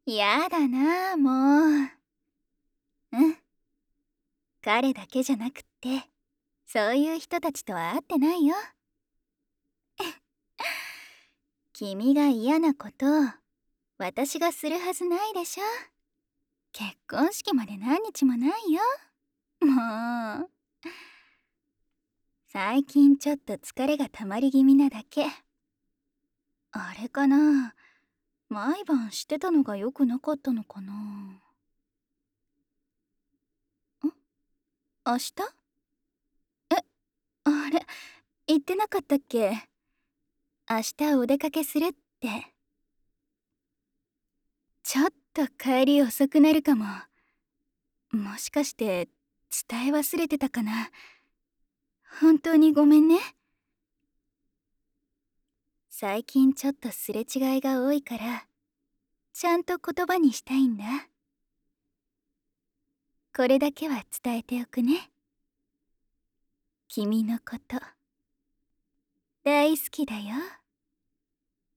やだな、もう。うん。彼だけじゃなくって、そういう人たちとは会ってないよ。君が嫌なこと私がするはずないでしょ。結婚式まで何日もないよ。もう。最近ちょっと疲れが溜まり気味なだけ。あれかな、毎晩してたのが良くなかったのかな。明日？え、あれ、言ってなかったっけ？明日お出かけするって。ちょっと帰り遅くなるかも。もしかして伝え忘れてたかな。本当にごめんね。最近ちょっとすれ違いが多いから、ちゃんと言葉にしたいんだ。これだけは伝えておくね。君のこと大好きだよ。